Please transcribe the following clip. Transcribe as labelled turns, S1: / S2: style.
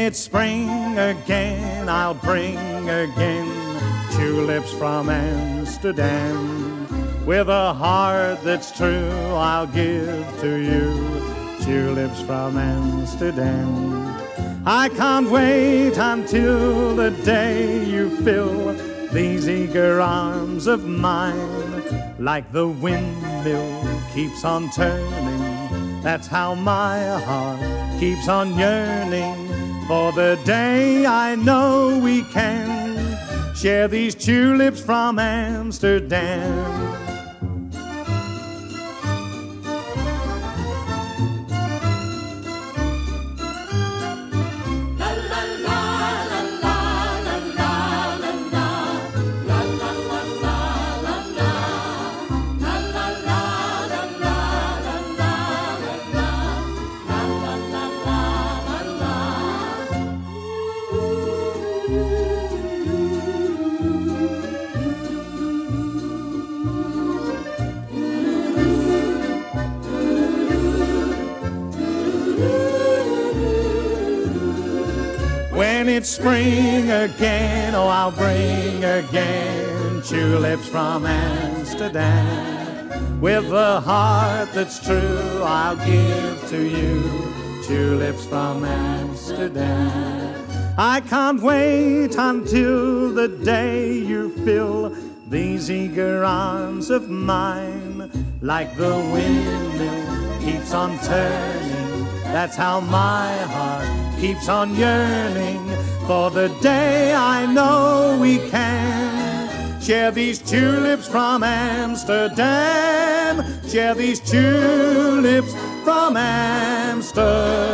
S1: it's spring again, I'll bring again tulips from Amsterdam. With a heart that's true, I'll give to you tulips from Amsterdam. I can't wait until the day you fill these eager arms of mine. Like the windmill keeps on turning, that's how my heart keeps on yearning for the day I know we can share these tulips from Amsterdam. When it's spring again, oh, I'll bring again tulips from Amsterdam. With a heart that's true, I'll give to you tulips from Amsterdam. I can't wait until the day you fill these eager arms of mine. Like the windmill keeps on turning, that's how my heart keeps on yearning for the day I know we can share these tulips from Amsterdam. Share these tulips from Amsterdam.